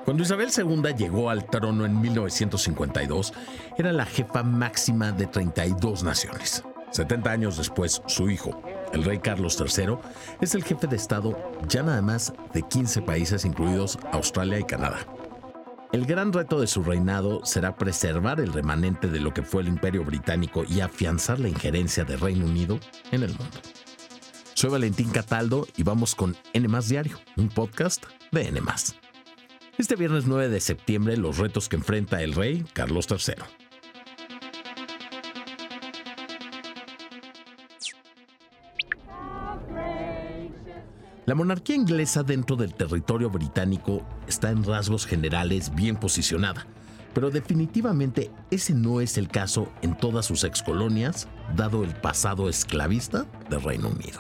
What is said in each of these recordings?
Cuando Isabel II llegó al trono en 1952, era la jefa máxima de 32 naciones. 70 años después, su hijo, el rey Carlos III, es el jefe de Estado ya nada más de 15 países, incluidos Australia y Canadá. El gran reto de su reinado será preservar el remanente de lo que fue el Imperio Británico y afianzar la injerencia del Reino Unido en el mundo. Soy Valentín Cataldo y vamos con N+ Diario, un podcast de N+. Este viernes 9 de septiembre, los retos que enfrenta el rey Carlos III. La monarquía inglesa dentro del territorio británico está en rasgos generales bien posicionada, pero definitivamente ese no es el caso en todas sus excolonias, dado el pasado esclavista del Reino Unido.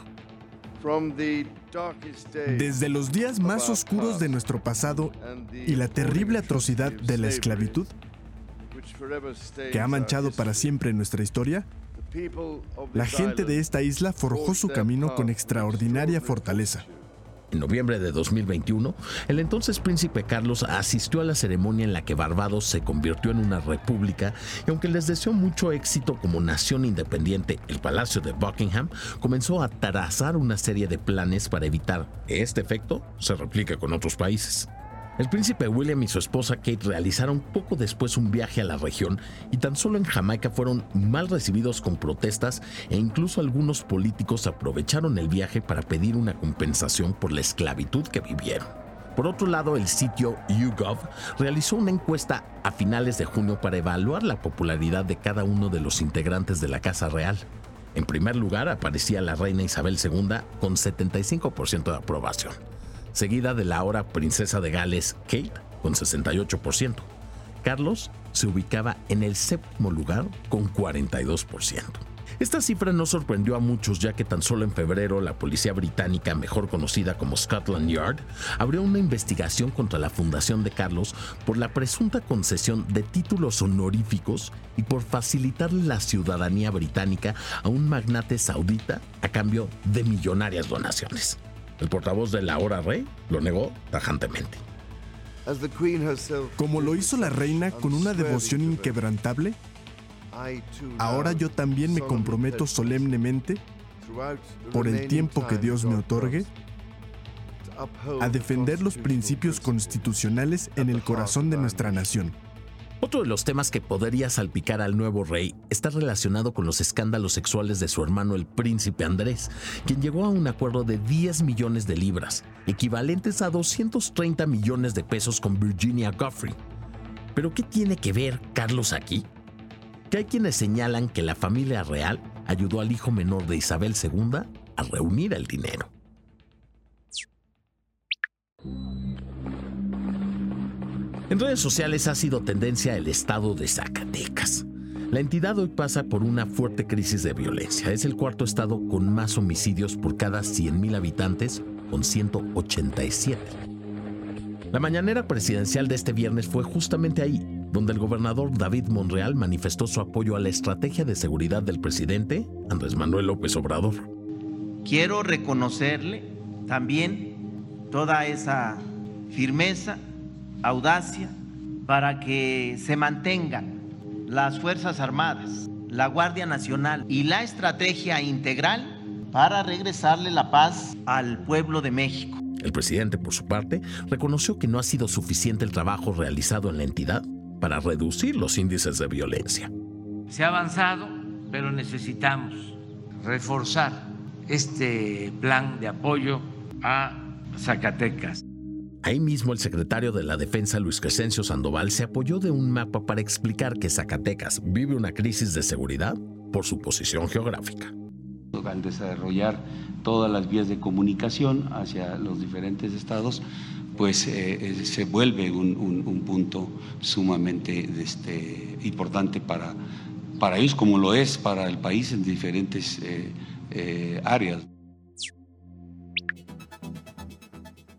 Desde los días más oscuros de nuestro pasado y la terrible atrocidad de la esclavitud, que ha manchado para siempre nuestra historia, la gente de esta isla forjó su camino con extraordinaria fortaleza. En noviembre de 2021, el entonces príncipe Carlos asistió a la ceremonia en la que Barbados se convirtió en una república y aunque les deseó mucho éxito como nación independiente, el Palacio de Buckingham comenzó a trazar una serie de planes para evitar que este efecto se replique con otros países. El príncipe William y su esposa Kate realizaron poco después un viaje a la región y tan solo en Jamaica fueron mal recibidos con protestas e incluso algunos políticos aprovecharon el viaje para pedir una compensación por la esclavitud que vivieron. Por otro lado, el sitio YouGov realizó una encuesta a finales de junio para evaluar la popularidad de cada uno de los integrantes de la Casa Real. En primer lugar aparecía la reina Isabel II con 75% de aprobación, seguida de la ahora princesa de Gales, Kate, con 68%. Carlos se ubicaba en el séptimo lugar con 42%. Esta cifra no sorprendió a muchos, ya que tan solo en febrero la policía británica, mejor conocida como Scotland Yard, abrió una investigación contra la fundación de Carlos por la presunta concesión de títulos honoríficos y por facilitarle la ciudadanía británica a un magnate saudita a cambio de millonarias donaciones. El portavoz del ahora rey lo negó tajantemente. Como lo hizo la reina con una devoción inquebrantable, ahora yo también me comprometo solemnemente, por el tiempo que Dios me otorgue, a defender los principios constitucionales en el corazón de nuestra nación. Otro de los temas que podría salpicar al nuevo rey está relacionado con los escándalos sexuales de su hermano el príncipe Andrés, quien llegó a un acuerdo de 10 millones de libras, equivalentes a 230 millones de pesos con Virginia Giuffre. ¿Pero qué tiene que ver Carlos aquí? Que hay quienes señalan que la familia real ayudó al hijo menor de Isabel II a reunir el dinero. En redes sociales ha sido tendencia el estado de Zacatecas. La entidad hoy pasa por una fuerte crisis de violencia. Es el cuarto estado con más homicidios por cada 100,000 habitantes, con 187. La mañanera presidencial de este viernes fue justamente ahí, donde el gobernador David Monreal manifestó su apoyo a la estrategia de seguridad del presidente Andrés Manuel López Obrador. Quiero reconocerle también toda esa firmeza, audacia, para que se mantengan las Fuerzas Armadas, la Guardia Nacional y la estrategia integral para regresarle la paz al pueblo de México. El presidente, por su parte, reconoció que no ha sido suficiente el trabajo realizado en la entidad para reducir los índices de violencia. Se ha avanzado, pero necesitamos reforzar este plan de apoyo a Zacatecas. Ahí mismo el secretario de la Defensa, Luis Crescencio Sandoval, se apoyó de un mapa para explicar que Zacatecas vive una crisis de seguridad por su posición geográfica. Al desarrollar todas las vías de comunicación hacia los diferentes estados, pues se vuelve un punto sumamente importante para ellos, como lo es para el país en diferentes áreas.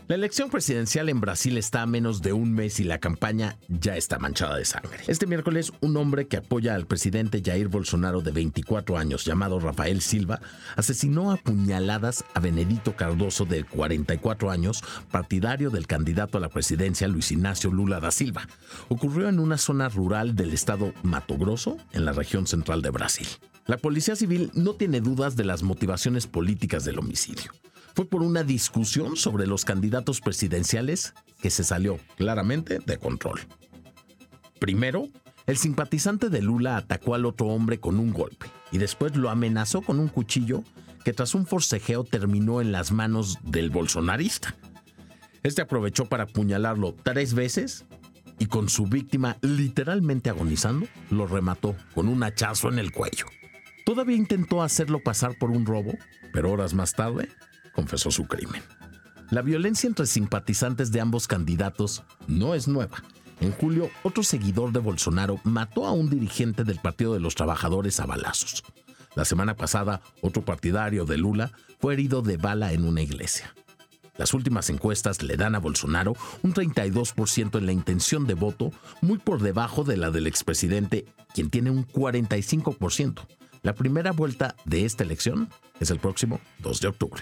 La elección presidencial en Brasil está a menos de un mes y la campaña ya está manchada de sangre. Este miércoles, un hombre que apoya al presidente Jair Bolsonaro de 24 años, llamado Rafael Silva, asesinó a puñaladas a Benedito Cardoso, de 44 años, partidario del candidato a la presidencia Luis Inácio Lula da Silva. Ocurrió en una zona rural del estado Mato Grosso, en la región central de Brasil. La Policía Civil no tiene dudas de las motivaciones políticas del homicidio. Fue por una discusión sobre los candidatos presidenciales que se salió claramente de control. Primero, el simpatizante de Lula atacó al otro hombre con un golpe y después lo amenazó con un cuchillo que tras un forcejeo terminó en las manos del bolsonarista. Este aprovechó para apuñalarlo 3 veces y con su víctima literalmente agonizando, lo remató con un hachazo en el cuello. Todavía intentó hacerlo pasar por un robo, pero horas más tarde confesó su crimen. La violencia entre simpatizantes de ambos candidatos no es nueva. En julio, otro seguidor de Bolsonaro mató a un dirigente del Partido de los Trabajadores a balazos. La semana pasada, otro partidario de Lula fue herido de bala en una iglesia. Las últimas encuestas le dan a Bolsonaro un 32% en la intención de voto, muy por debajo de la del expresidente, quien tiene un 45%. La primera vuelta de esta elección es el próximo 2 de octubre.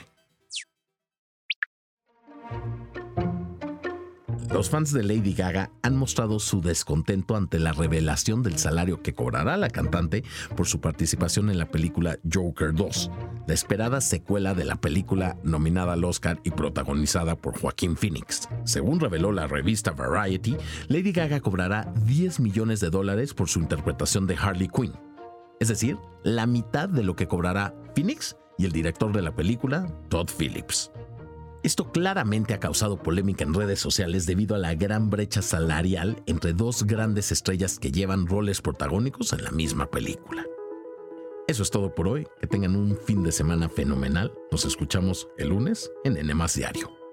Los fans de Lady Gaga han mostrado su descontento ante la revelación del salario que cobrará la cantante por su participación en la película Joker 2, la esperada secuela de la película nominada al Oscar y protagonizada por Joaquín Phoenix. Según reveló la revista Variety, Lady Gaga cobrará $10 millones por su interpretación de Harley Quinn, es decir, la mitad de lo que cobrará Phoenix y el director de la película, Todd Phillips. Esto claramente ha causado polémica en redes sociales debido a la gran brecha salarial entre dos grandes estrellas que llevan roles protagónicos en la misma película. Eso es todo por hoy. Que tengan un fin de semana fenomenal. Nos escuchamos el lunes en N+ Diario.